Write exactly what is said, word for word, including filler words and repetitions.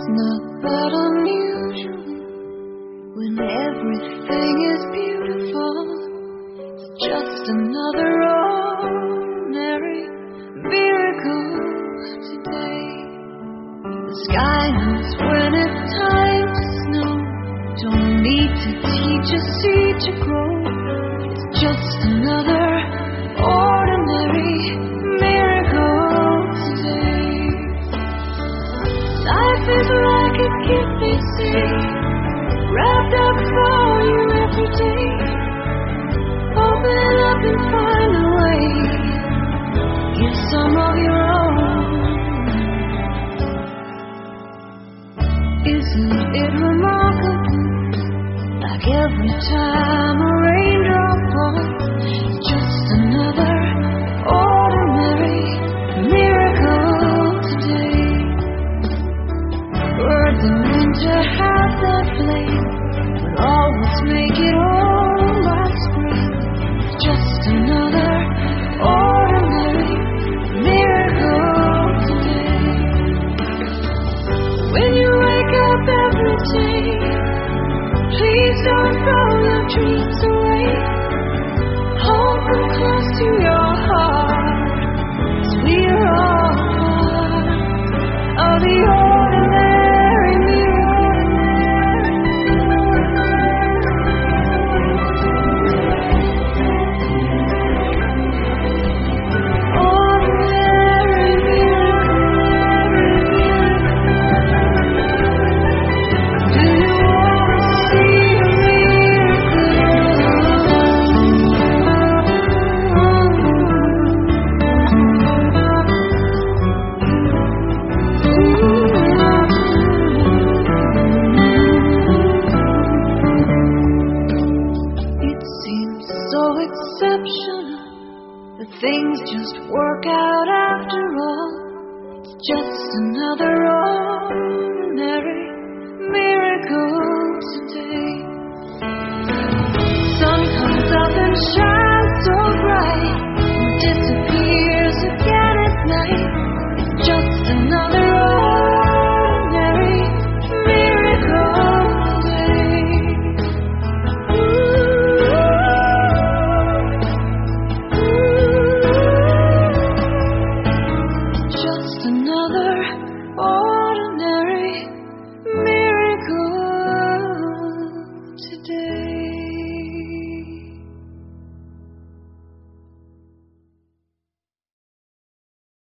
not that unusual when everything is beautiful. It's just another ordinary miracle today. The sky knows when it's time to snow. Don't need to teach a seed to grow. It's just another ordinary miracle today. Life is like a gift, they say, wrapped up for you every day. Open it up and find a way. Give some of your own. Isn't it remarkable? Like every time a raindrop falls, it's just another ordinary miracle today. Birds in winter have that flame, but always make it all by spring. It's just another ordinary miracle today. When you wake up every day, please don't throw your dreams away. Hold them close to your heart, 'cause we're all part of the ordinary miracle. Ordinary miracle. Do you want to see a It seems so exceptional that things just work out after all. It's just another ordinary